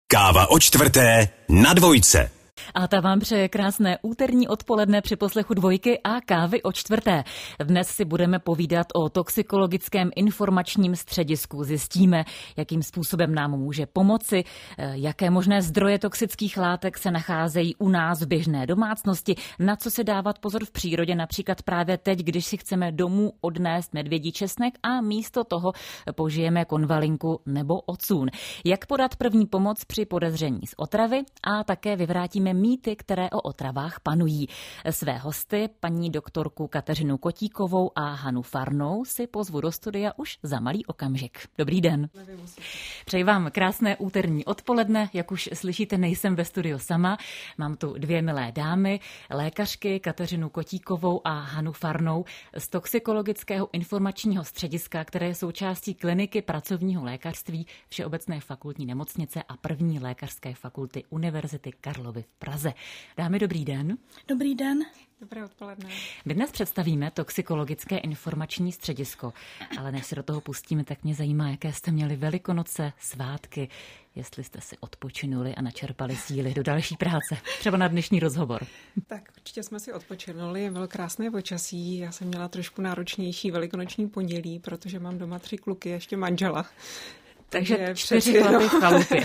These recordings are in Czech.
Káva o čtvrté na Dvojce. A ta vám přeje krásné úterní odpoledne při poslechu Dvojky a Kávy o čtvrté. Dnes si budeme povídat o toxikologickém informačním středisku. Zjistíme, jakým způsobem nám může pomoci, jaké možné zdroje toxických látek se nacházejí u nás v běžné domácnosti, na co si dávat pozor v přírodě, například právě teď, když si chceme domů odnést medvědí česnek a místo toho použijeme konvalinku nebo ocún. Jak podat první pomoc při podezření z otravy a také vyvrátíme mýty, které o otravách panují. Své hosty, paní doktorku Kateřinu Kotíkovou a Hanu Farnou, si pozvu do studia už za malý okamžik. Dobrý den. Přeji vám krásné úterní odpoledne. Jak už slyšíte, nejsem ve studiu sama. Mám tu dvě milé dámy, lékařky Kateřinu Kotíkovou a Hanu Farnou z Toxikologického informačního střediska, které je součástí kliniky pracovního lékařství Všeobecné fakultní nemocnice a první lékařské fakulty Univerzity Karlovy v Praze. Dámy, dobrý den. Dobrý den. Dobré odpoledne. My dnes představíme Toxikologické informační středisko, ale než se do toho pustíme, tak mě zajímá, jaké jste měli Velikonoce, svátky, jestli jste si odpočinuli a načerpali síly do další práce, třeba na dnešní rozhovor. Tak určitě jsme si odpočinuli, bylo krásné počasí, já jsem měla trošku náročnější velikonoční pondělí, protože mám doma 3 kluky, ještě manžela. Takže 4 chlapy v chalupě.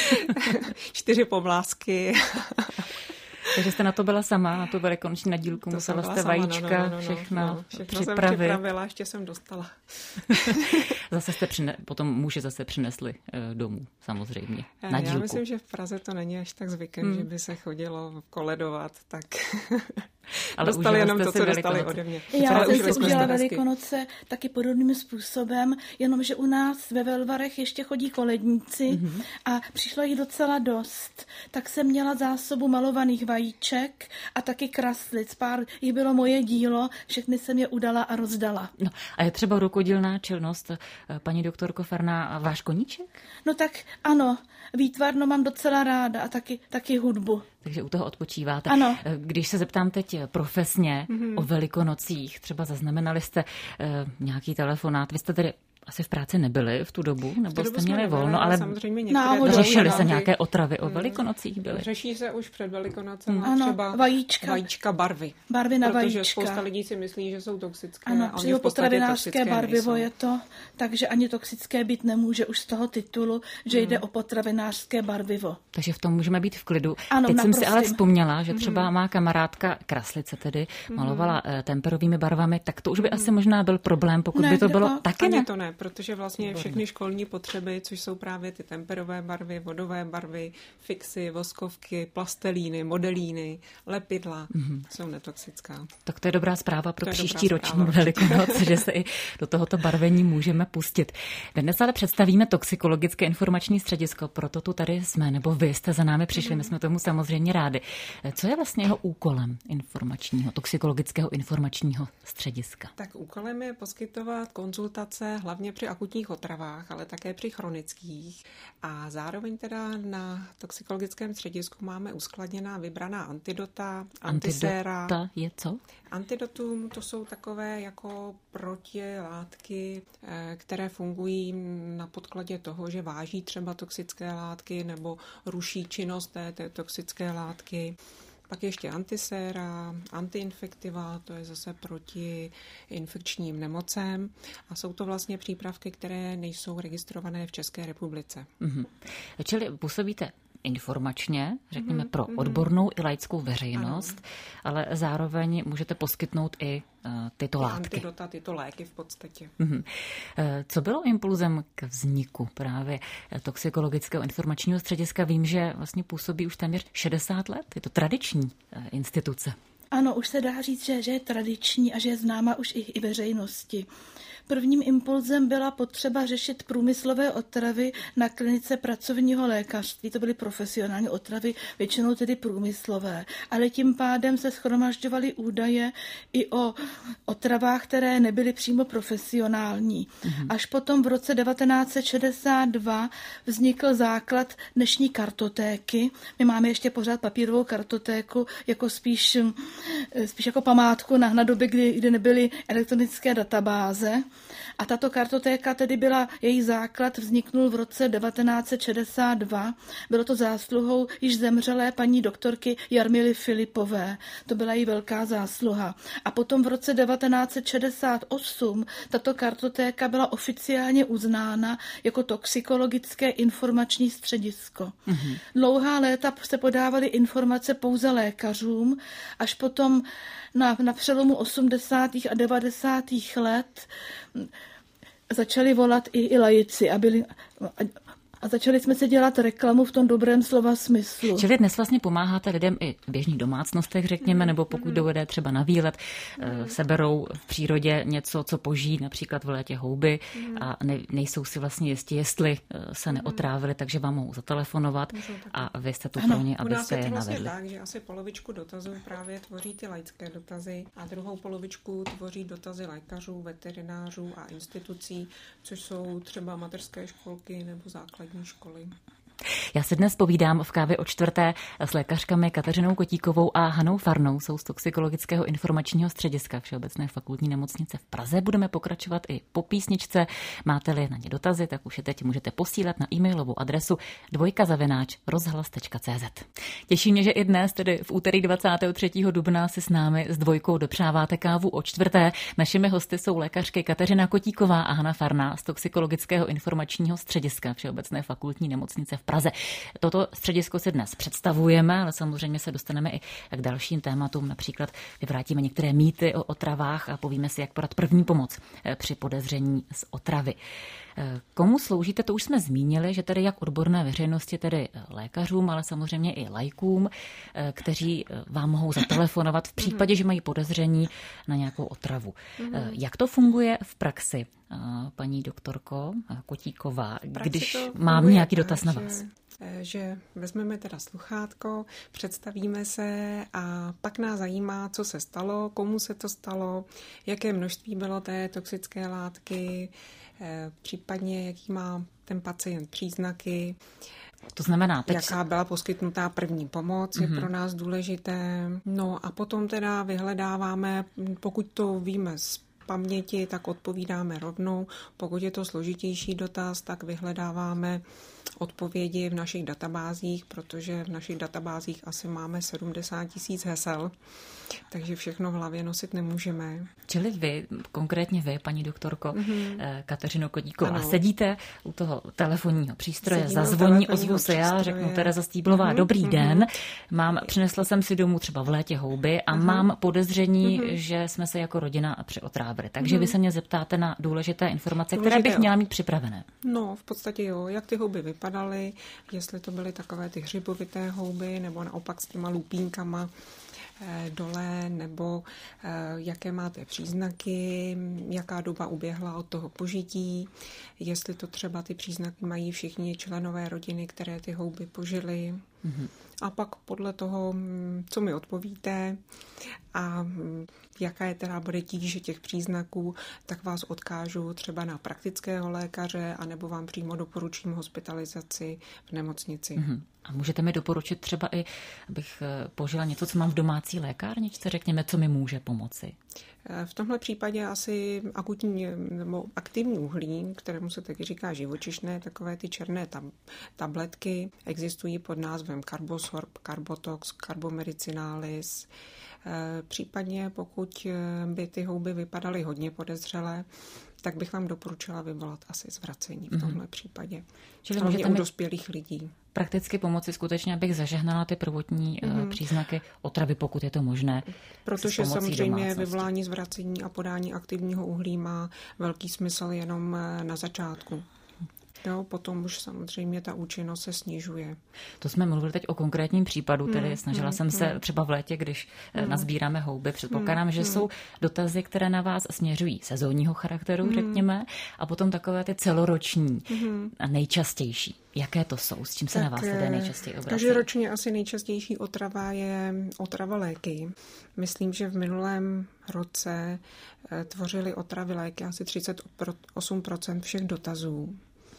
4 pomlásky. Takže jste na to byla sama, na tu velikonoční nadílku, musela jste vajíčka, všechno jsem připravila, ještě jsem dostala. Zase jste potom muži zase přinesli domů, samozřejmě, nadílku. Já myslím, že v Praze to není až tak zvykem, že by se chodilo koledovat, tak... Ale dostali jenom to, co dostali ode mě. Já jsem si udělala Velikonoce taky podobným způsobem, jenomže u nás ve Velvarech ještě chodí koledníci a přišlo jich docela dost. Tak jsem měla zásobu malovaných vajíček a taky kraslic. Pár jich bylo moje dílo, všechny jsem je udala a rozdala. No, a je třeba rukodělná činnost, paní doktorko Farná, a váš koníček? No tak ano, výtvarno mám docela ráda a taky hudbu. Takže u toho odpočíváte. Ano. Když se zeptám teď profesně o Velikonocích, třeba zaznamenali jste nějaký telefonát, vy jste tedy asi v práci nebyli v tu dobu, nebo jste měli volno, ale řešili se nějaké otravy o Velikonocích byly? Řeší se už před Velikonocem třeba vajíčka barvy. Barvy na vajíčka. Protože spousta lidí si myslí, že jsou toxické. Ano, přijde potravinářské barvivo je to, takže ani toxické být nemůže už z toho titulu, že jde o potravinářské barvivo. Takže v tom můžeme být v klidu. Ano, teď jsem si ale vzpomněla, že třeba má kamarádka kraslice tedy, malovala temperovými barvami, tak to už by asi možná byl problém, pokud by to bylo taky ne. To ne, protože vlastně všechny školní potřeby, což jsou právě ty temperové barvy, vodové barvy, fixy, voskovky, plastelíny, modelíny, lepidla, jsou netoxická. Tak to je dobrá zpráva pro příští roční Velikonoc, že se i do tohoto barvení můžeme pustit. Dnes ale představíme Toxikologické informační středisko, proto tu tady jsme, nebo vy jste za námi přišli, my jsme tomu samozřejmě rádi. Co je vlastně jeho úkolem Toxikologického informačního střediska? Tak úkolem je poskytovat konzultace hlavně při akutních otravách, ale také při chronických. A zároveň teda na toxikologickém středisku máme uskladněná vybraná antidota, antiséra. Antidota je co? Antidotum to jsou takové jako protilátky, které fungují na podkladě toho, že váží třeba toxické látky nebo ruší činnost té toxické látky. Pak ještě antiséra, antiinfektiva, to je zase proti infekčním nemocem a jsou to vlastně přípravky, které nejsou registrované v České republice. Čili působíte informačně, řekněme pro odbornou i laickou veřejnost, ale zároveň můžete poskytnout i tyto látky. Antidota, tyto léky v podstatě. Co bylo impulzem k vzniku právě Toxikologického informačního střediska? Vím, že vlastně působí už téměř 60 let. Je to tradiční instituce. Ano, už se dá říct, že je tradiční a že je známa už i veřejnosti. Prvním impulzem byla potřeba řešit průmyslové otravy na klinice pracovního lékařství. To byly profesionální otravy, většinou tedy průmyslové. Ale tím pádem se shromažďovaly údaje i o otravách, které nebyly přímo profesionální. Až potom v roce 1962 vznikl základ dnešní kartotéky. My máme ještě pořád papírovou kartotéku jako spíš jako památku na doby, kdy nebyly elektronické databáze. A tato kartotéka tedy byla, její základ vzniknul v roce 1962. Bylo to zásluhou již zemřelé paní doktorky Jarmily Filipové. To byla její velká zásluha. A potom v roce 1968 tato kartotéka byla oficiálně uznána jako toxikologické informační středisko. Dlouhá léta se podávaly informace pouze lékařům, až potom na přelomu 80. a 90. let začali volat i laici a začali jsme si dělat reklamu v tom dobrém slova smyslu. Čili dnes vlastně pomáháte lidem i v běžných domácnostech, řekněme, nebo pokud dojde třeba na výlet, seberou v přírodě něco, co požijí, například v létě houby a nejsou si vlastně jistí, jestli se neotrávili, takže vám mohou zatelefonovat a vy jste tu pro ně, abyste je navedli. Vlastně tak, že asi polovičku dotazů právě tvoří ty laické dotazy a druhou polovičku tvoří dotazy lékařů, veterinářů a institucí, což jsou třeba mateřské školky nebo základní školy. Já si dnes povídám v Kávě o čtvrté s lékařkami Kateřinou Kotíkovou a Hanou Farnou, jsou z Toxikologického informačního střediska Všeobecné fakultní nemocnice v Praze. Budeme pokračovat i po písničce. Máte-li na ně dotazy, tak už je teď můžete posílat na e-mailovou adresu dvojka@rozhlas.cz. Těší mě, že i dnes, tedy v úterý 23. dubna, si s námi s Dvojkou dopřáváte kávu o čtvrté. Našimi hosty jsou lékařky Kateřina Kotíková a Hana Farná z Toxikologického informačního střediska Všeobecné fakultní nemocnice v Praze. Toto středisko si dnes představujeme, ale samozřejmě se dostaneme i k dalším tématům. Například vyvrátíme některé mýty o otravách a povíme si, jak podat první pomoc při podezření z otravy. Komu sloužíte, to už jsme zmínili, že tedy jak odborné veřejnosti, tedy lékařům, ale samozřejmě i laikům, kteří vám mohou zatelefonovat v případě, že mají podezření na nějakou otravu. Jak to funguje v praxi, paní doktorko Kotíková, když mám nějaký dotaz na vás? Že vezmeme teda sluchátko, představíme se a pak nás zajímá, co se stalo, komu se to stalo, jaké množství bylo té toxické látky, případně jaký má ten pacient příznaky. To znamená, jaká byla poskytnutá první pomoc, je pro nás důležité. No a potom teda vyhledáváme, pokud to víme z paměti, tak odpovídáme rovnou. Pokud je to složitější dotaz, tak vyhledáváme odpovědi v našich databázích, protože v našich databázích asi máme 70 000 hesel, takže všechno v hlavě nosit nemůžeme. Čili vy, konkrétně vy, paní doktorko Kateřino Kotíková, sedíte u toho telefonního přístroje, zazvoní, ozvu se já, řeknu Tereza Stýblová, dobrý den, přinesla jsem si domů třeba v létě houby a mám podezření, že jsme se jako rodina přeotrávili. Takže vy se mě zeptáte na důležité informace, které bych měla mít připravené. No, v podstatě jo, jak ty houby vypadaly, jestli to byly takové ty hřibovité houby, nebo naopak s těma lupínkama dole, nebo jaké máte příznaky, jaká doba uběhla od toho požití, jestli to třeba ty příznaky mají všichni členové rodiny, které ty houby požili. A pak podle toho, co mi odpovíte a jaká je teda bude tíže těch příznaků, tak vás odkážu třeba na praktického lékaře anebo vám přímo doporučím hospitalizaci v nemocnici. A můžete mi doporučit třeba i, abych požila něco, co mám v domácí lékárničce, řekněme, co mi může pomoci? V tomhle případě asi akutní nebo aktivní uhlí, kterému se taky říká živočišné, takové ty černé tabletky, existují pod názvem Carbosorb, Carbotox, Carbomedicinalis. Případně pokud by ty houby vypadaly hodně podezřelé, tak bych vám doporučila vyvolat asi zvracení v tomhle případě. Čili hlavně u dospělých lidí. Prakticky pomoci skutečně, abych zažehnala ty prvotní příznaky otravy, pokud je to možné. Protože samozřejmě vyvolání zvracení a podání aktivního uhlí má velký smysl jenom na začátku. Jo, potom už samozřejmě ta účinnost se snižuje. To jsme mluvili teď o konkrétním případu, tedy snažila jsem se třeba v létě, když nazbíráme houby, předpokládám, že jsou dotazy, které na vás směřují sezónního charakteru, řekněme, a potom takové ty celoroční a nejčastější. Jaké to jsou? S čím se na vás tedy nejčastěji obrací? Každoročně asi nejčastější otrava je otrava léky. Myslím, že v minulém roce tvořily otravy léky asi 38% všech dotazů.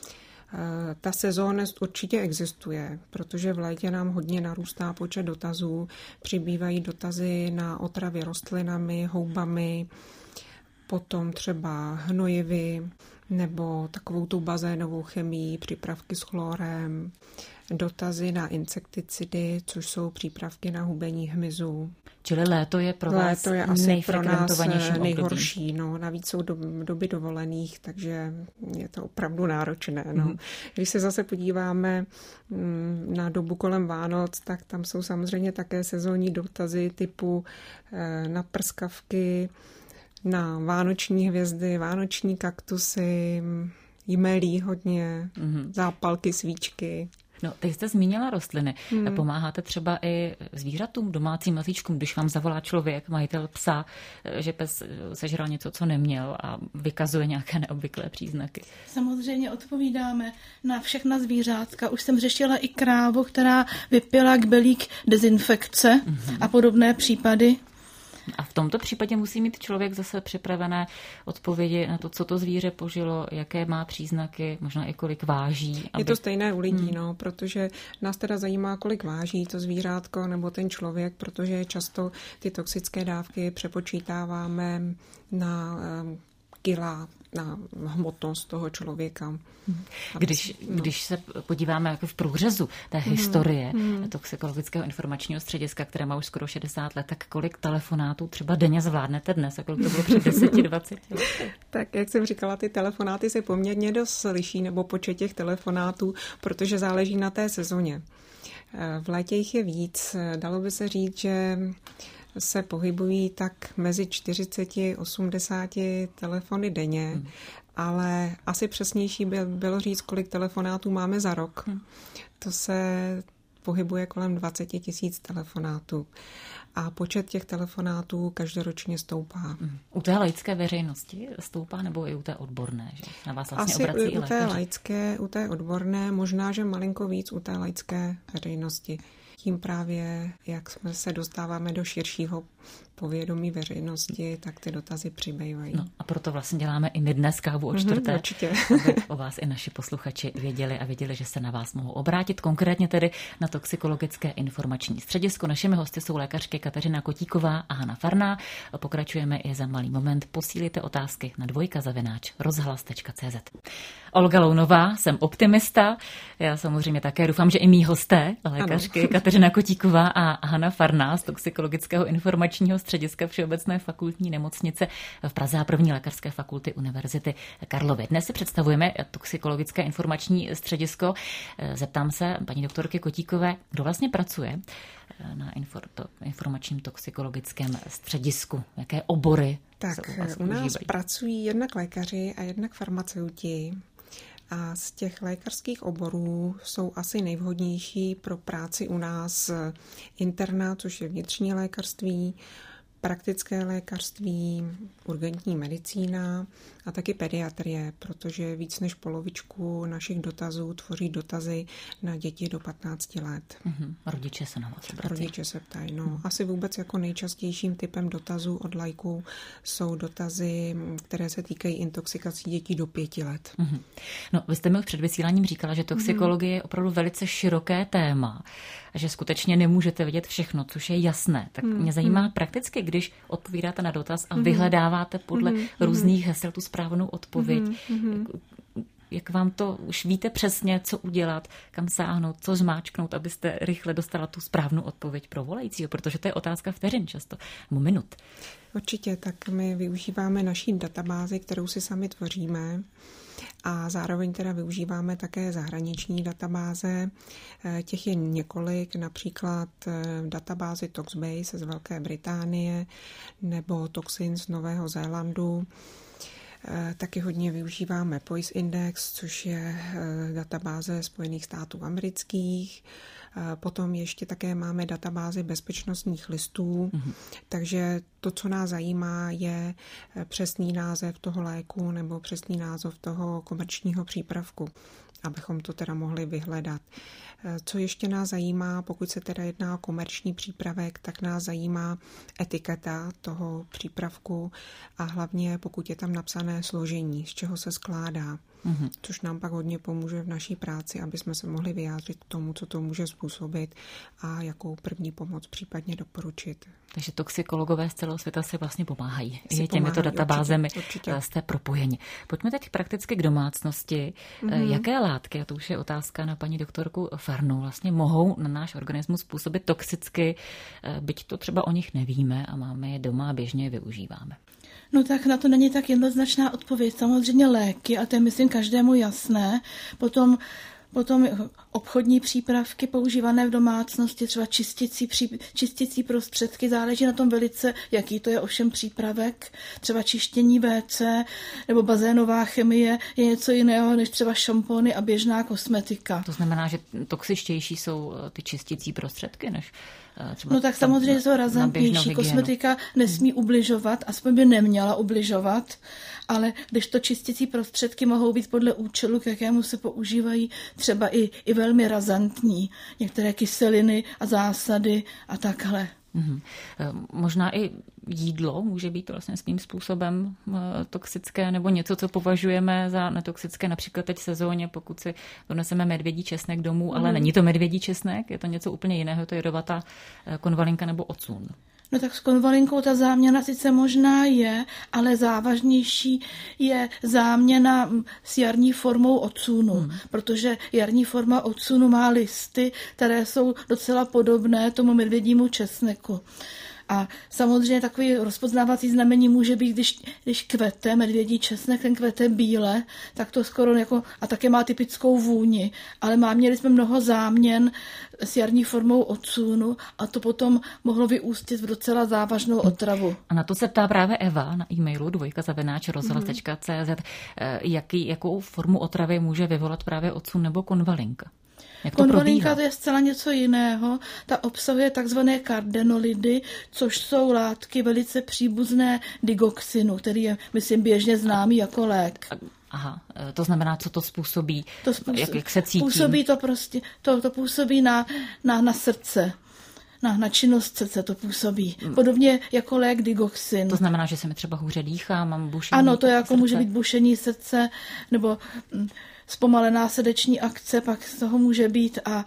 Ta sezónnost určitě existuje, protože v létě nám hodně narůstá počet dotazů, přibývají dotazy na otravy rostlinami, houbami. potom třeba hnojivy nebo takovou tu bazénovou chemii, přípravky s chlorem, dotazy na insekticidy, což jsou přípravky na hubení hmyzu. Čili léto je pro vás léto je asi pro nás nejhorší. No, navíc jsou doby dovolených, takže je to opravdu náročné. No. Když se zase podíváme na dobu kolem Vánoc, tak tam jsou samozřejmě také sezónní dotazy typu na prskavky, na vánoční hvězdy, vánoční kaktusy, jmelí hodně, zápalky, svíčky. No, teď jste zmínila rostliny. Pomáháte třeba i zvířatům, domácím mazlíčkům, když vám zavolá člověk, majitel psa, že pes sežral něco, co neměl a vykazuje nějaké neobvyklé příznaky? Samozřejmě odpovídáme na všechna zvířátka. Už jsem řešila i krávu, která vypila kbelík dezinfekce a podobné případy. A v tomto případě musí mít člověk zase připravené odpovědi na to, co to zvíře požilo, jaké má příznaky, možná i kolik váží. Je to stejné u lidí, protože nás teda zajímá, kolik váží to zvířátko nebo ten člověk, protože často ty toxické dávky přepočítáváme na kila, na hmotnost toho člověka. Když se podíváme jako v průřezu té historie toxikologického informačního střediska, které má už skoro 60 let, tak kolik telefonátů třeba denně zvládnete dnes, jako to bylo před 10-20 lety? Tak, jak jsem říkala, ty telefonáty se poměrně dost liší, nebo počet těch telefonátů, protože záleží na té sezóně. V létě jich je víc. Dalo by se říct, že se pohybují tak mezi 40-80 telefony denně, ale asi přesnější by bylo říct, kolik telefonátů máme za rok. To se pohybuje kolem 20 000 telefonátů. A počet těch telefonátů každoročně stoupá. U té laické veřejnosti stoupá, nebo i u té odborné? Že na vás vlastně obrací i lékaři? U té laické, u té odborné, možná, že malinko víc u té laické veřejnosti. Tím právě, jak jsme se dostáváme do širšího povědomí veřejnosti, tak ty dotazy přibývají. No a proto vlastně děláme i my dnes kávu o čtvrté, určitě. Aby o vás i naši posluchači věděli, že se na vás mohou obrátit, konkrétně tedy na Toxikologické informační středisko. Našimi hosty jsou lékařky Kateřina Kotíková a Hana Farná. Pokračujeme i za malý moment. Posílíte otázky na dvojka@rozhlas.cz. Olga Lounová, jsem optimista. Já samozřejmě také doufám, že i mý hosté, lékařky Kateřina Kotíková a Hana Farná z Toxikologického informačního střediska Všeobecné fakultní nemocnice v Praze a první lékařské fakulty Univerzity Karlovy. Dnes si představujeme Toxikologické informační středisko. Zeptám se paní doktorky Kotíkové, kdo vlastně pracuje na informačním toxikologickém středisku? Jaké obory tak u nás pracují jednak lékaři a jednak farmaceuti. A z těch lékařských oborů jsou asi nejvhodnější pro práci u nás interna, což je vnitřní lékařství, praktické lékařství, urgentní medicína a taky pediatrie, protože víc než polovičku našich dotazů tvoří dotazy na děti do 15 let. Rodiče se na vás obrací. Rodiče se ptají. No. Asi vůbec jako nejčastějším typem dotazů od laiků jsou dotazy, které se týkají intoxikací dětí do 5 let. No, vy jste mi před vysíláním říkala, že toxikologie je opravdu velice široké téma, že skutečně nemůžete vědět všechno, což je jasné. Tak mě zajímá prakticky, když odpovídáte na dotaz a vyhledáváte podle různých hesel tu správnou odpověď. Jak vám to, už víte přesně, co udělat, kam sáhnout, co zmáčknout, abyste rychle dostala tu správnou odpověď pro volajícího, protože to je otázka vteřin často, nebo minut. Určitě, tak my využíváme naší databázi, kterou si sami tvoříme, a zároveň teda využíváme také zahraniční databáze. Těch je několik, například databázy Toxbase z Velké Británie nebo Toxin z Nového Zélandu. Taky hodně využíváme Poise Index, což je databáze Spojených států amerických. Potom ještě také máme databázi bezpečnostních listů, takže to, co nás zajímá, je přesný název toho léku nebo přesný název toho komerčního přípravku, abychom to teda mohli vyhledat. Co ještě nás zajímá, pokud se teda jedná o komerční přípravek, tak nás zajímá etiketa toho přípravku a hlavně pokud je tam napsané složení, z čeho se skládá. což nám pak hodně pomůže v naší práci, aby jsme se mohli vyjádřit k tomu, co to může způsobit a jakou první pomoc případně doporučit. Takže toxikologové z celého světa si vlastně pomáhají. Těmito databázemi určitě. Jste propojeni. Pojďme teď prakticky k domácnosti. Jaké látky, a to už je otázka na paní doktorku Farnu, vlastně mohou na náš organismus působit toxicky, byť to třeba o nich nevíme a máme je doma a běžně je využíváme? No tak na to není tak jednoznačná odpověď. Samozřejmě léky, a to je myslím každému jasné. Potom obchodní přípravky používané v domácnosti, třeba čistící prostředky, záleží na tom velice, jaký to je ovšem přípravek. Třeba čištění WC nebo bazénová chemie je něco jiného než třeba šampony a běžná kosmetika. To znamená, že toxičtější jsou ty čistící prostředky než no tak samozřejmě jsou razantnější. Kosmetika nesmí ubližovat, aspoň by neměla ubližovat, ale když to čistící prostředky mohou být podle účelu, k jakému se používají, třeba i velmi razantní. Některé kyseliny a zásady a takhle. Možná i jídlo může být vlastně svým způsobem toxické, nebo něco, co považujeme za netoxické, například teď v sezóně, pokud si doneseme medvědí česnek domů, ale není to medvědí česnek, je to něco úplně jiného, to je jedovatá konvalinka nebo ocun. No tak s konvalinkou ta záměna sice možná je, ale závažnější je záměna s jarní formou ocunu, protože jarní forma ocunu má listy, které jsou docela podobné tomu medvědímu česneku. A samozřejmě takový rozpoznávací znamení může být, když kvete medvědí česnek, ten kvete bíle, tak to skoro jako, a také má typickou vůni, ale měli jsme mnoho záměn s jarní formou ocunu a to potom mohlo vyústit v docela závažnou otravu. A na to se ptá právě Eva na e-mailu dvojka@rozhlas.cz, jakou formu otravy může vyvolat právě ocun nebo konvalinka. Konvalinka to je zcela něco jiného. Ta obsahuje takzvané kardenolidy, což jsou látky velice příbuzné digoxinu, který je, myslím, běžně známý jako lék. Aha, to znamená, co to způsobí? Jak se cítím? Působí to prostě, to působí na srdce. Na činnost srdce to působí. Podobně jako lék digoxin. To znamená, že se mi třeba hůře dýchá, mám bušení Ano, to jako srdce. Může být bušení srdce, nebo zpomalená srdeční akce, pak z toho může být a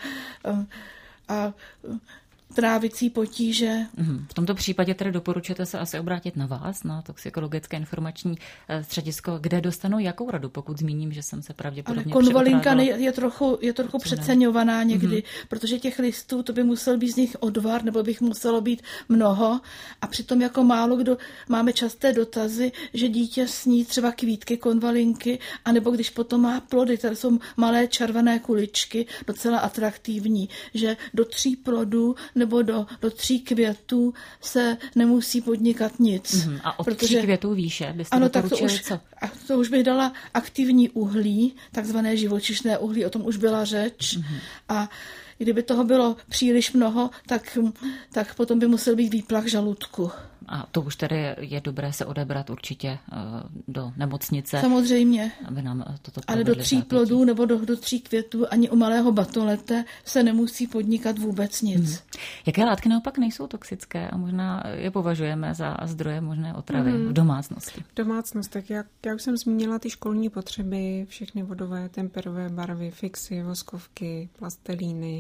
trávicí potíže. V tomto případě tedy doporučujete se asi obrátit na vás, na Toxikologické informační středisko, kde dostanou jakou radu, pokud zmíním, že jsem se pravděpodobně konvalinka je trochu přeceňovaná někdy, protože těch listů, to by musel být z nich odvar, nebo bych muselo být mnoho a přitom jako málo kdo máme časté dotazy, že dítě sní třeba kvítky konvalinky, anebo když potom má plody, které jsou malé červené kuličky, docela atraktivní, že do 3 plodů nebo do 3 květů se nemusí podnikat nic. A od 3 květů výše byste ano, doporučili co? To už bych dala aktivní uhlí, takzvané živočišné uhlí, o tom už byla řeč. A kdyby toho bylo příliš mnoho, tak potom by musel být výplach žaludku. A to už tedy je dobré se odebrat určitě do nemocnice. Samozřejmě. Aby nám toto ale do 3 plodů nebo do 3 květů ani u malého batolete se nemusí podnikat vůbec nic. Jaké látky naopak nejsou toxické a možná je považujeme za zdroje možné otravy v domácnosti? V domácnostech, jak už jsem zmínila, ty školní potřeby, všechny vodové, temperové barvy, fixy, voskovky, plastelíny,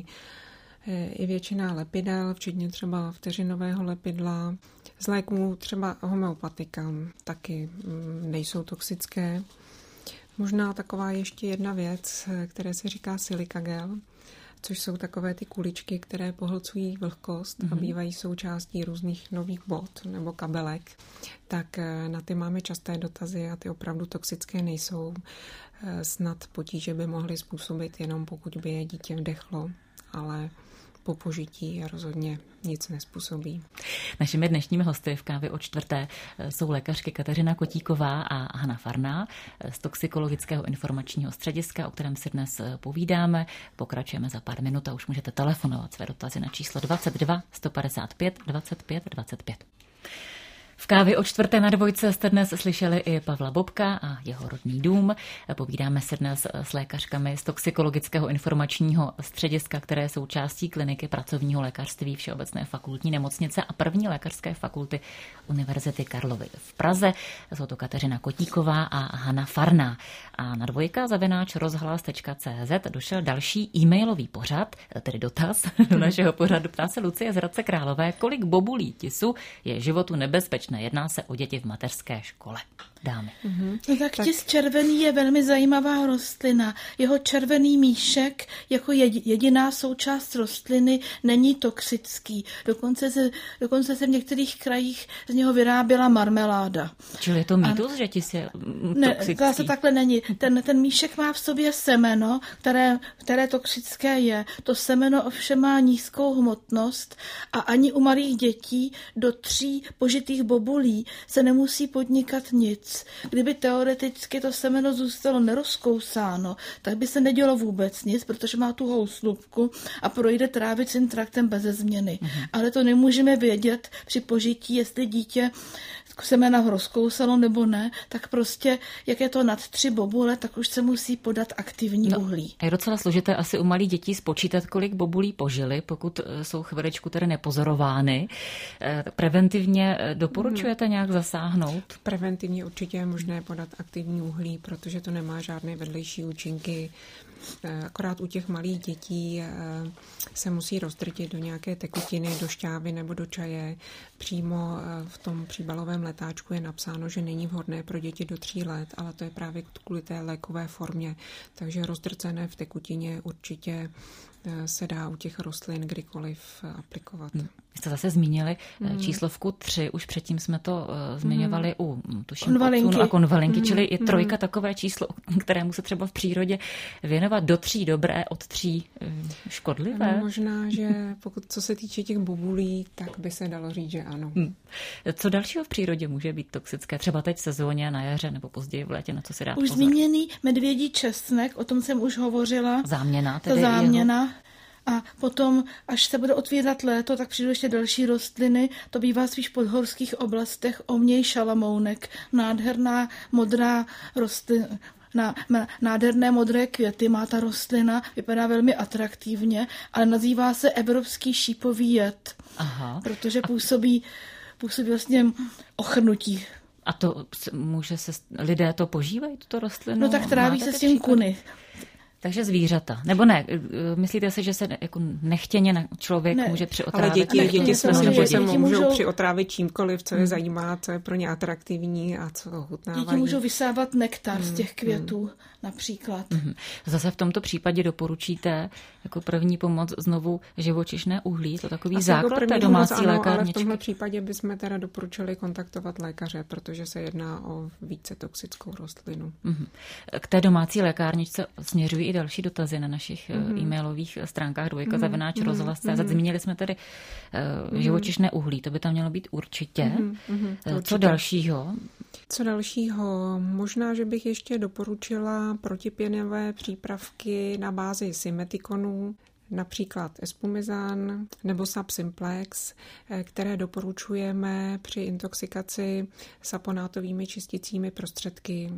i většina lepidel, včetně třeba vteřinového lepidla. Z léků třeba homeopatika taky nejsou toxické. Možná taková ještě jedna věc, které se říká silikagel, což jsou takové ty kuličky, které pohlcují vlhkost a bývají součástí různých nových bot nebo kabelek. Tak na ty máme časté dotazy a ty opravdu toxické nejsou. Snad potíže by mohly způsobit jenom pokud by je dítě vdechlo, ale po požití rozhodně nic nespůsobí. Našimi dnešními hosty v Kávě o čtvrté jsou lékařky Kateřina Kotíková a Hana Farná z Toxikologického informačního střediska, o kterém si dnes povídáme. Pokračujeme za pár minut a už můžete telefonovat své dotazy na číslo 22 155 25 25. V Kávě o 4. na Dvojce jste dnes slyšeli i Pavla Bobka a jeho rodný dům. Povídáme se dnes s lékařkami z Toxikologického informačního střediska, které je součástí kliniky pracovního lékařství Všeobecné fakultní nemocnice a první lékařské fakulty Univerzity Karlovy v Praze. Jsou to Kateřina Kotíková a Hana Farná. A na dvojka@rozhlas.cz došel další e-mailový pořad, tedy dotaz do našeho pořadu. Ptá se Lucie z Hradce Králové, kolik bobulí tisu je životu nebezpečné. Jedná se o děti v mateřské škole. Dámy. No tak tis červený je velmi zajímavá rostlina. Jeho červený míšek jako jediná součást rostliny není toxický. Dokonce se v některých krajích z něho vyráběla marmeláda. Čili je to mýtus, že tis je toxický? Ne, zase takhle není. Ten míšek má v sobě semeno, které toxické je. To semeno ovšem má nízkou hmotnost a ani u malých dětí do 3 požitých bobulí se nemusí podnikat nic. Kdyby teoreticky to semeno zůstalo nerozkousáno, tak by se nedělo vůbec nic, protože má tuhou slupku a projde trávicím traktem beze změny. Ale to nemůžeme vědět při požití, jestli dítě semena rozkousalo nebo ne, tak prostě, jak je to nad 3 bobule, tak už se musí podat aktivní uhlí. A je docela složité asi u malých dětí spočítat, kolik bobulí požili, pokud jsou chviličku tedy nepozorovány. Preventivně doporučujete nějak zasáhnout? Preventivně určitě je možné podat aktivní uhlí, protože to nemá žádné vedlejší účinky. Akorát u těch malých dětí se musí rozdrtit do nějaké tekutiny, do šťávy nebo do čaje. Přímo v tom příbalovém letáčku je napsáno, že není vhodné pro děti do 3 let, ale to je právě kvůli té lékové formě. Takže rozdrcené v tekutině určitě se dá u těch rostlin kdykoliv aplikovat. Vy jste zase zmínili číslovku 3, už předtím jsme to zmiňovali u konvalinky. A konvalinky, čili je 3 takové číslo, kterému se třeba v přírodě věnovat, do 3 dobré, od 3 škodlivé? No, možná, že pokud co se týče těch bobulí, tak by se dalo říct, že ano. Co dalšího v přírodě může být toxické? Třeba teď v sezóně, na jaře nebo později v létě, na co si dát už pozor? zmíněný medvědí česnek, o tom jsem už hovořila. Záměna tedy. Ta záměna. A potom, až se bude otvírat léto, tak přijdou ještě další rostliny. To bývá spíš v podhorských oblastech. Omněj šalamounek, nádherná modrá rostlina. Nádherné modré květy má ta rostlina, vypadá velmi atraktivně, ale nazývá se evropský šípový jed. Aha. Protože působí vlastně ochrnutí. A to lidé to požívají, tuto rostlinu? No tak tráví se s tím kuny. Takže zvířata. Nebo ne? Myslíte si, že se jako nechtěně člověk může přiotrávit? Ale děti si myslím, že se můžou přiotrávit čímkoliv, co je zajímá, co je pro ně atraktivní a co ochutnávají. Děti můžou vysávat nektar z těch květů například. Zase v tomto případě doporučíte jako první pomoc znovu živočišné uhlí? To takový základ té domácí lékárničky. Ale v tomhle případě bychom teda doporučili kontaktovat lékaře, protože se jedná o více toxickou rostlinu. K té domácí lékárničce směřují i další dotazy na našich e-mailových stránkách dvojka@rozhlas.cz. Zmínili jsme tedy živočišné uhlí, to by tam mělo být určitě. Co dalšího? Co dalšího? Možná, že bych ještě doporučila protipěnové přípravky na bázi simetikonů, například espumizan nebo Sap Simplex, které doporučujeme při intoxikaci saponátovými čisticími prostředky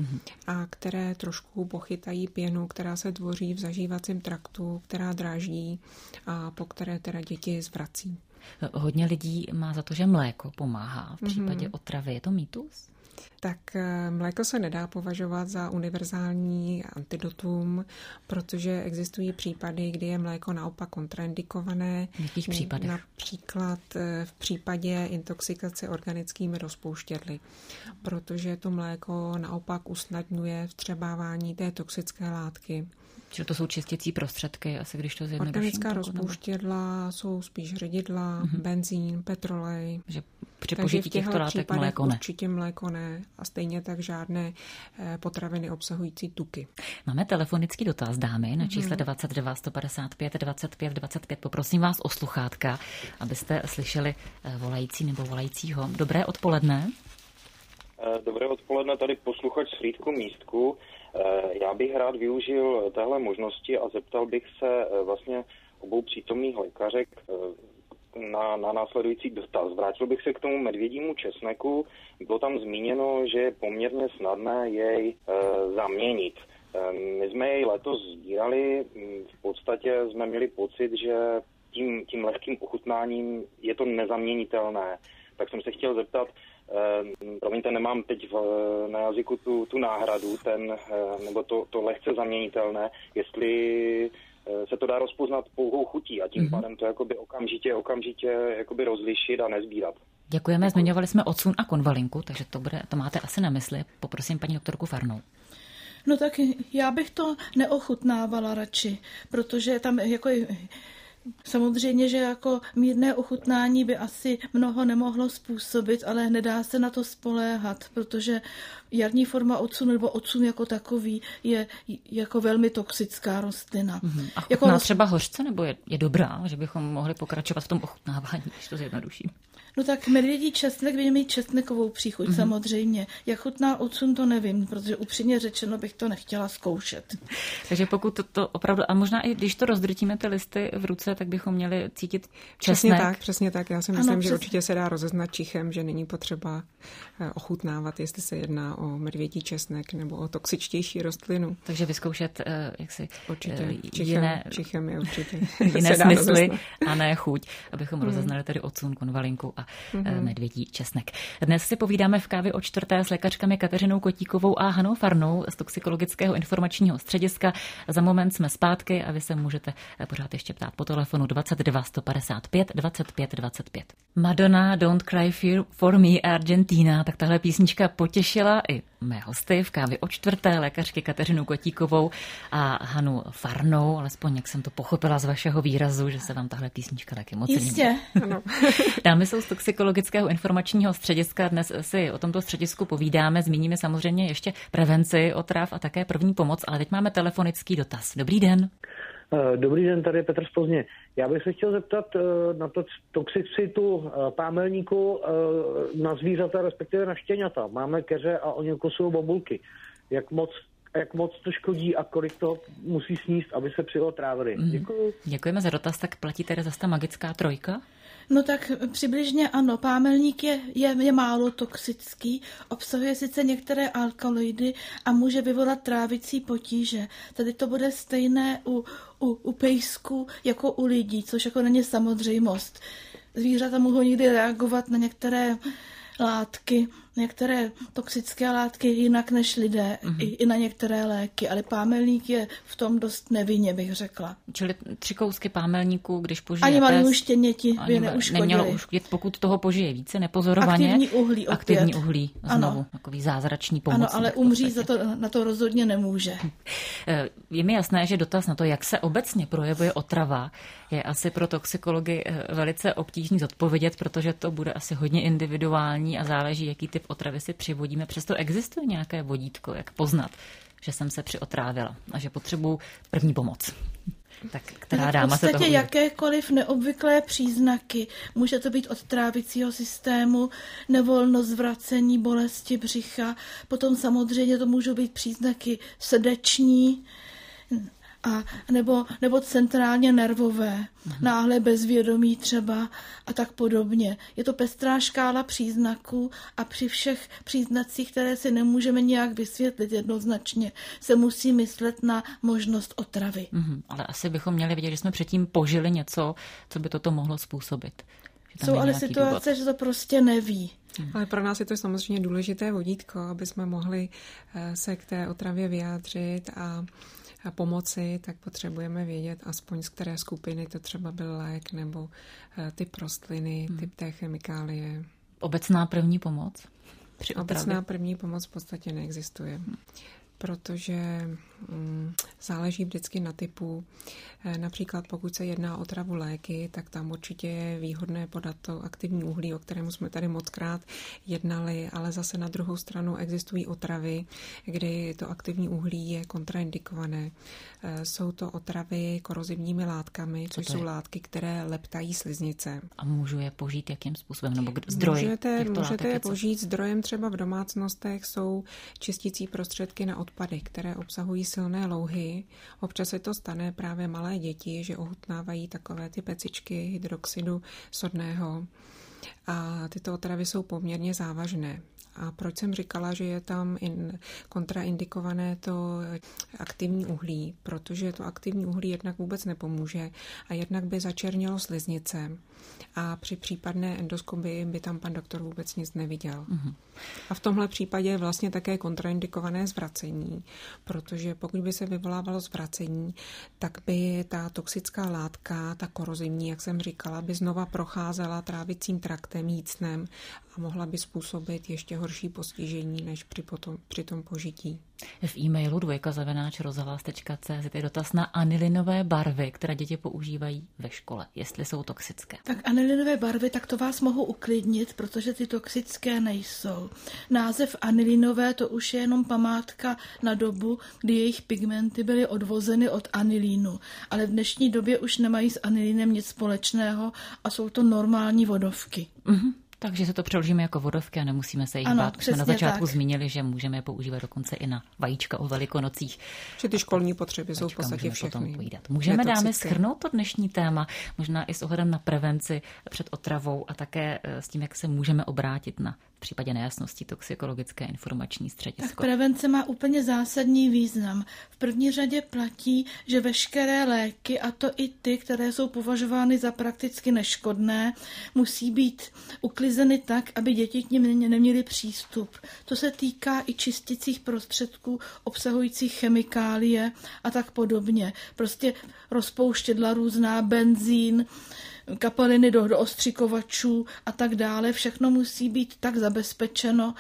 a které trošku pochytají pěnu, která se tvoří v zažívacím traktu, která dráždí a po které teda děti zvrací. Hodně lidí má za to, že mléko pomáhá v případě otravy. Je to mýtus? Tak mléko se nedá považovat za univerzální antidotum, protože existují případy, kdy je mléko naopak kontraindikované. V jakých případech? Například v případě intoxikace organickými rozpouštědly, protože to mléko naopak usnadňuje vstřebávání té toxické látky. Čili to jsou čistící prostředky, asi když to zjednoduším. Organická rozpouštědla jsou spíš ředidla, benzín, petrolej. Že při požití těchto látek mléko ne. Určitě mléko ne a stejně tak žádné potraviny obsahující tuky. Máme telefonický dotaz, dámy, na čísle 22 155 25 25. Poprosím vás o sluchátka, abyste slyšeli volající nebo volajícího. Dobré odpoledne. Dobré odpoledne, tady posluchač z Frýdku Místku. Já bych rád využil téhle možnosti a zeptal bych se vlastně obou přítomných lékařek na následující dotaz. Vrátil bych se k tomu medvědímu česneku. Bylo tam zmíněno, že je poměrně snadné jej zaměnit. My jsme jej letos sbírali, v podstatě jsme měli pocit, že tím lehkým ochutnáním je to nezaměnitelné. Tak jsem se chtěl zeptat, promiňte, nemám teď na jazyku tu náhradu, nebo to lehce zaměnitelné, jestli se to dá rozpoznat pouhou chutí a tím pádem to jakoby okamžitě jakoby rozlišit a nezbírat. Děkujeme, zmiňovali jsme ocun a konvalinku, takže to máte asi na mysli. Poprosím paní doktorku Farnou. No tak já bych to neochutnávala radši, protože tam jako samozřejmě, že jako mírné ochutnání by asi mnoho nemohlo způsobit, ale nedá se na to spoléhat, protože jarní forma ocunu nebo ocun jako takový je jako velmi toxická rostlina. A chutná třeba hořce, nebo je dobrá, že bychom mohli pokračovat v tom ochutnávání, když to zjednoduším? No tak medvědí česnek by mít česnekovou příchuť samozřejmě. Jak chutná ocun, to nevím, protože upřímně řečeno bych to nechtěla zkoušet. Takže pokud to opravdu, a možná i když to rozdrtíme ty listy v ruce, tak bychom měli cítit česnek. Přesně tak. Já si myslím, že určitě se dá rozeznat čichem, že není potřeba ochutnávat, jestli se jedná o medvědí česnek nebo o toxičtější rostlinu. Takže vyzkoušet určitě. Čichem je určitě jiné smysly a ne chuť, abychom rozeznali tedy ocun, konvalinku a medvědí česnek. Dnes si povídáme v Kávě o čtvrté s lékařkami Kateřinou Kotíkovou a Hanou Farnou z Toxikologického informačního střediska. Za moment jsme zpátky a vy se můžete pořád ještě ptát po telefonu 22 155 25 25. Madonna, Don't Cry for Me, Argentina. Tak tahle písnička potěšila i mé hosty v Kávě o čtvrté, lékařky Kateřinu Kotíkovou a Hanu Farnou, alespoň jak jsem to pochopila z vašeho výrazu, že se vám tahle písnička taky moc líbí. Jistě. Dámy jsou z Toxikologického informačního střediska. Dnes si o tomto středisku povídáme. Zmíníme samozřejmě ještě prevenci otrav a také první pomoc, ale teď máme telefonický dotaz. Dobrý den. Dobrý den, tady je Petr z Plzně. Já bych se chtěl zeptat na toxicitu pámelníku na zvířata, respektive na štěňata. Máme keře a oni kosují bobulky. Jak moc to škodí a kolik to musí sníst, aby se přiotrávili. Děkuji. Děkujeme za dotaz. Tak platí tedy zase ta magická trojka? No tak přibližně ano, pámelník je málo toxický, obsahuje sice některé alkaloidy a může vyvolat trávicí potíže. Tady to bude stejné u pejsků jako u lidí, což jako není samozřejmost. Zvířata mohou někdy reagovat na některé látky, některé toxické látky jinak než lidé, i na některé léky, ale pámelník je v tom dost nevinně, bych řekla. Čili 3 kousky pámelníku, když požije ani malému štěněti by neuškodili. Nemělo uškodit, pokud toho požije více nepozorovaně. Aktivní uhlí znovu, ano. Takový zázračný pomoc. Ano, ale umřít na to rozhodně nemůže. Je mi jasné, že dotaz na to, jak se obecně projevuje otrava, je asi pro toxikology velice obtížný zodpovědět, protože to bude asi hodně individuální a záleží, jaký typ otravy si přivodíme. Přesto existuje nějaké vodítko, jak poznat, že jsem se přiotrávila a že potřebuji první pomoc. Tak která dáma se toho... V podstatě jakékoliv neobvyklé příznaky. Může to být od trávicího systému, nevolnost, zvracení, bolesti břicha. Potom samozřejmě to můžou být příznaky srdeční, nebo centrálně nervové, náhle bezvědomí třeba a tak podobně. Je to pestrá škála příznaků a při všech příznacích, které si nemůžeme nějak vysvětlit jednoznačně, se musí myslet na možnost otravy. Ale asi bychom měli vědět, že jsme předtím požili něco, co by toto mohlo způsobit. Jsou ale situace, že to prostě neví. Ale pro nás je to samozřejmě důležité vodítko, aby jsme mohli se k té otravě vyjádřit a pomoci, tak potřebujeme vědět aspoň z které skupiny to třeba byl lék nebo typ rostliny, typ té chemikálie. Obecná první pomoc při otravě? Obecná první pomoc v podstatě neexistuje. Protože záleží vždycky na typu. Například pokud se jedná o travu léky, tak tam určitě je výhodné podat to aktivní uhlí, o kterém jsme tady mockrát jednali, ale zase na druhou stranu existují otravy, kdy to aktivní uhlí je kontraindikované. Jsou to otravy korozivními látkami, což jsou látky, které leptají sliznice. A můžu je požít jakým způsobem? Nebo zdroj Můžete je požít zdrojem třeba v domácnostech, jsou čistící prostředky na odpady, které obsahují silné louhy. Občas se to stane právě malé děti, že ochutnávají takové ty pecičky hydroxidu sodného. A tyto otravy jsou poměrně závažné. A proč jsem říkala, že je tam kontraindikované to aktivní uhlí? Protože to aktivní uhlí jednak vůbec nepomůže a jednak by začernilo sliznice a při případné endoskobii by tam pan doktor vůbec nic neviděl. A v tomhle případě je vlastně také kontraindikované zvracení, protože pokud by se vyvolávalo zvracení, tak by ta toxická látka, ta korozivní, jak jsem říkala, by znova procházela trávicím traktem, jícnem a mohla by způsobit ještě horší postižení než při tom požití. V e-mailu dvojka@rozhlas.cz je dotaz na anilinové barvy, které děti používají ve škole, jestli jsou toxické. Tak anilinové barvy, tak to vás mohu uklidnit, protože ty toxické nejsou. Název anilinové to už je jenom památka na dobu, kdy jejich pigmenty byly odvozeny od anilínu, ale v dnešní době už nemají s anilínem nic společného a jsou to normální vodovky. Takže se to přeložíme jako vodovky a nemusíme se jich bát. Už jsme na začátku zmínili, že můžeme je používat dokonce i na vajíčka o Velikonocích. Že ty školní potřeby jsou v podstatě všechny. Můžeme dáme shrnout to dnešní téma, možná i s ohledem na prevenci před otravou a také s tím, jak se můžeme obrátit na v případě nejasností toxikologické informační středisko. Tak prevence má úplně zásadní význam. V první řadě platí, že veškeré léky, a to i ty, které jsou považovány za prakticky neškodné, musí být uklizeny tak, aby děti k nim neměly přístup. To se týká i čisticích prostředků obsahujících chemikálie a tak podobně. Prostě rozpouštědla různá, benzín, kapaliny do ostřikovačů a tak dále. Všechno musí být tak zabezpečeno,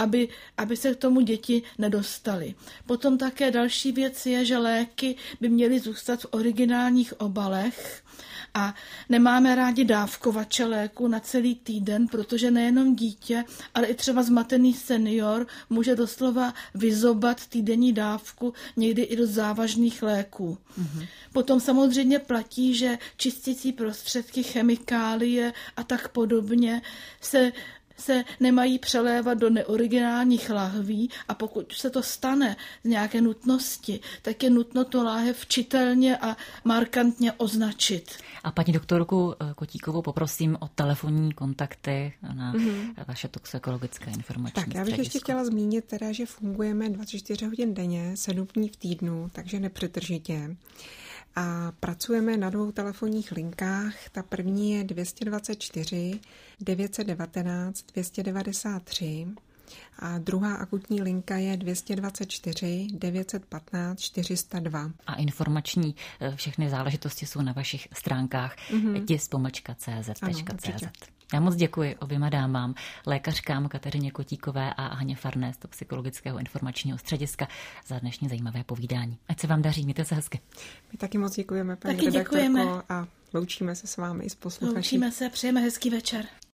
aby se k tomu děti nedostaly. Potom také další věc je, že léky by měly zůstat v originálních obalech a nemáme rádi dávkovače léku na celý týden, protože nejenom dítě, ale i třeba zmatený senior může doslova vyzobat týdenní dávku někdy i do závažných léků. Potom samozřejmě platí, že čistící prostředky, chemikálie a tak podobně se nemají přelévat do neoriginálních lahví a pokud se to stane z nějaké nutnosti, tak je nutno to láhev čitelně a markantně označit. A paní doktorku Kotíkovou poprosím o telefonní kontakty na vaše toxikologické informační středisko. Tak já bych ještě chtěla zmínit teda, že fungujeme 24 hodin denně, 7 dní v týdnu, takže nepřetržitě. A pracujeme na 2 telefonních linkách. Ta první je 224 919 293 a druhá akutní linka je 224 915 402. A informační všechny záležitosti jsou na vašich stránkách tis.cz.cz. Já moc děkuji oběma dámám, lékařkám Kateřině Kotíkové a Haně Farné z Toxikologického informačního střediska za dnešní zajímavé povídání. Ať se vám daří, mějte se hezky. My taky moc děkujeme, paní redaktorko, a loučíme se s vámi i s posluchači. Loučíme se, přejeme hezký večer.